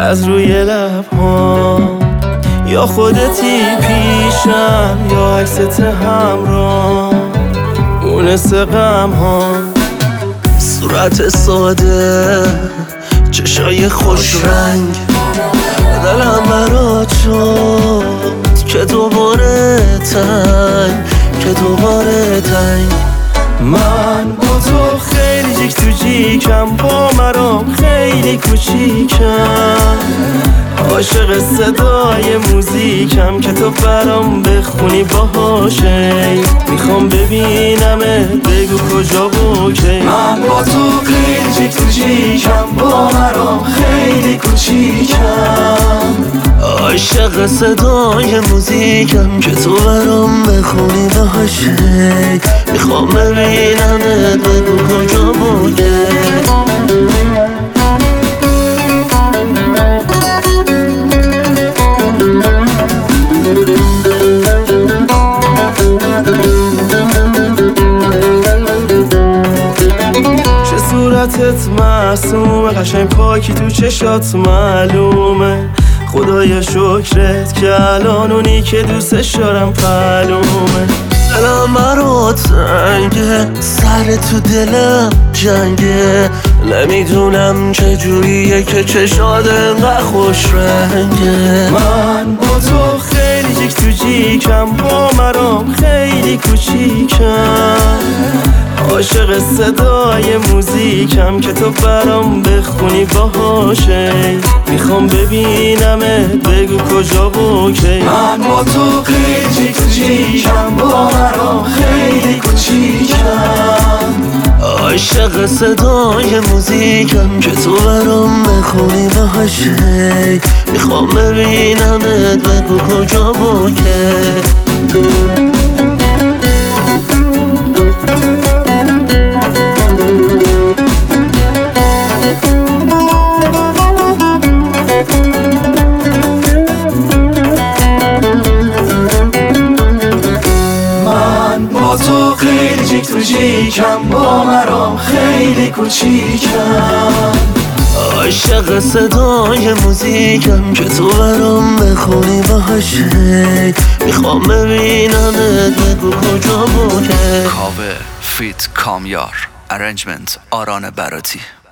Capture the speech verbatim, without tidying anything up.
از روی لب‌هام، یا خودتی پیشم یا عکست همراه مونس غم ها. صورت ساده، چشای خوش رنگ، دلم برات شد که دوباره تنگ، که دوباره تنگ. من با تو خیلی جیک تو جیکم، با مرام خیلی کوچیکم، عاشق صدای موزیکم که تو برام بخونی باهاشه. میخوام ببینمت، بگو کجا و کی. من با تو خیلی جیک تو جیکم، با مرام خیلی کوچیکم، عاشق صدای موزیکم که تو برام بخونی باهاشه. میخوام ببینمت، بگو کجا و کی. صورتت معصومه، قشنگ پاکی تو چشات معلومه. خدایا شکرت که الان اونی که دوستش دارم معلومه. دلم برات تنگه، سر تو دلم جنگه، نمیدونم چجوریه که چشات انقدر خوش رنگه. من با تو خیلی جیک تو جیکم، با مرام خیلی کوچیکم، عاشق صدای موزیکم که تو برام بخونی باهاشه. میخوام ببینمت، بگو کجا و کی. من با تو خیلی جیک تو جیکم، با مرام خیلی کوچیکم، عاشق صدای موزیکم که تو برام بخونی باهاشه. میخوام ببینمت، بگو کجا و کی. با تو خیلی جیک تو جیکم، با مرام خیلی کوچیکم، عاشق صدای موزیکم که تو برام بخونی باهاشه. میخوام ببینمت، بگو کجا و کی. کاوه فیت کامیار، ارنجمنت آران براتی.